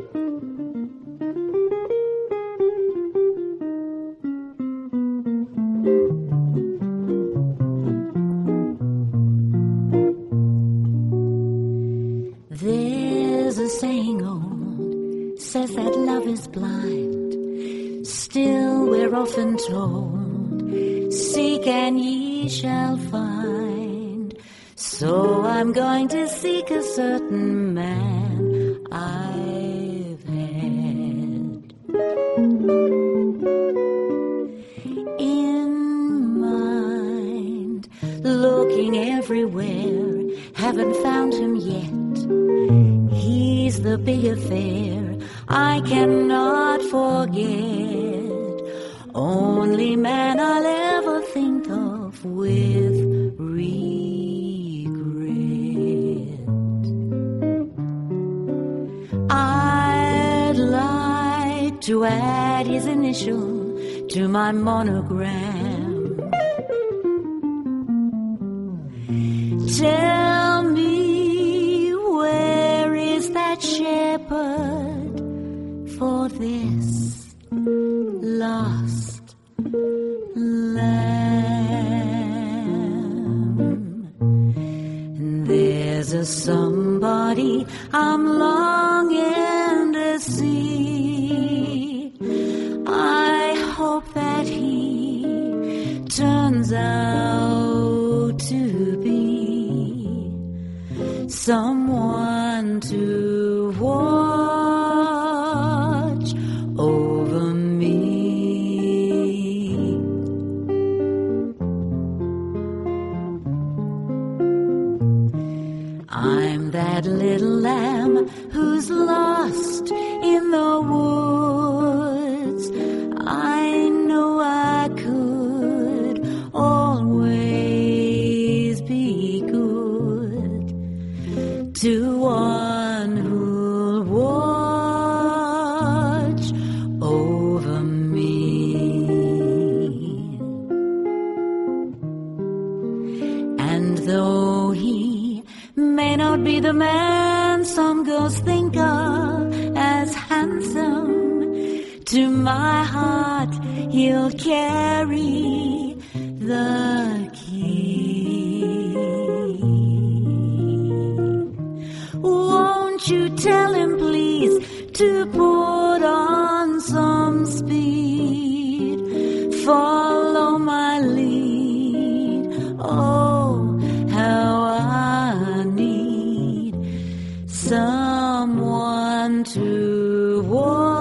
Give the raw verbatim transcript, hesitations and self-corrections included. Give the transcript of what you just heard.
There's a saying old, says that love is blind. Still we're often told, seek and ye shall find. So I'm going to seek a certain man I've had. In mind, looking everywhere, haven't found him yet. He's the big affair I cannot forget. Only man I'll ever think of with regret. I'd like to add his initial to my monogram. Tell me, where is that shepherd for this lost lamb? There's a somebody I'm longing to see. I hope that he turns out to be someone to watch over me. I'm that little lamb who's lost in the woods. I know I could always be good to one who'll watch over me. And though he may not be the man some girls think of as handsome, to my heart he'll carry the key. Won't you tell him please to put on some speed, follow my lead. Oh, how I need someone to walk